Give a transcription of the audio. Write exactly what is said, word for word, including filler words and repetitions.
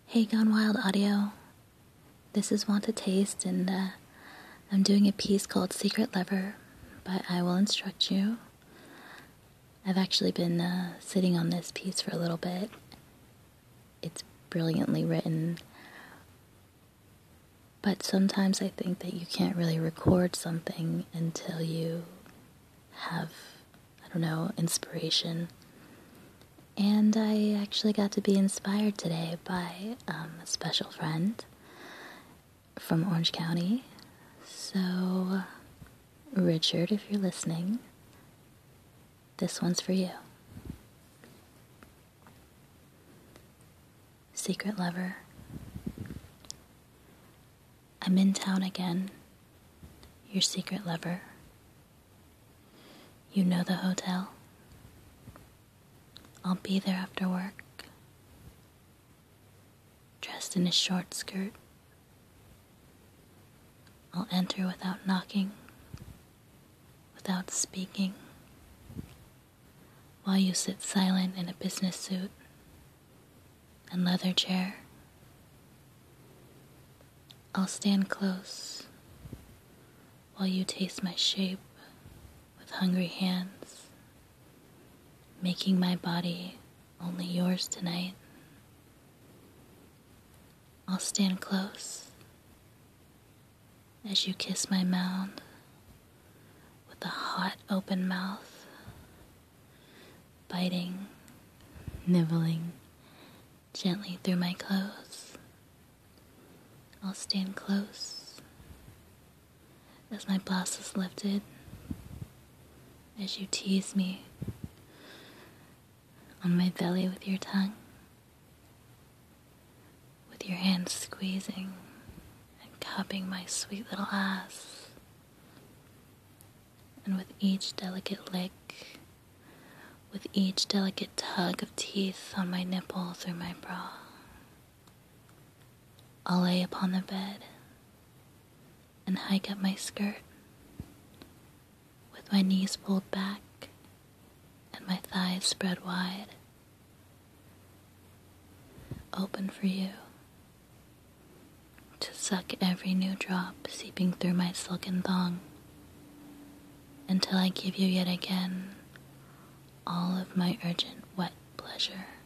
Hey Gone Wild Audio, this is Want to Taste, and uh, I'm doing a piece called Secret Lover by I Will Instruct You. I've actually been uh, sitting on this piece for a little bit. It's brilliantly written, but sometimes I think that you can't really record something until you have, I don't know, inspiration. And I actually got to be inspired today by um, a special friend from Orange County. So, Richard, if you're listening, this one's for you. Secret Lover. I'm in town again, your secret lover. You know the hotel? I'll be there after work, dressed in a short skirt. I'll enter without knocking, without speaking, while you sit silent in a business suit and leather chair. I'll stand close while you taste my shape with hungry hands, making my body only yours tonight. I'll stand close as you kiss my mound with a hot open mouth, biting, nibbling gently through my clothes. I'll stand close as my blouse is lifted, as you tease me on my belly with your tongue, with your hands squeezing and cupping my sweet little ass, and with each delicate lick, with each delicate tug of teeth on my nipple through my bra, I'll lay upon the bed and hike up my skirt with my knees pulled back and my thighs spread wide, open for you to suck every new drop seeping through my silken thong until I give you yet again all of my urgent wet pleasure.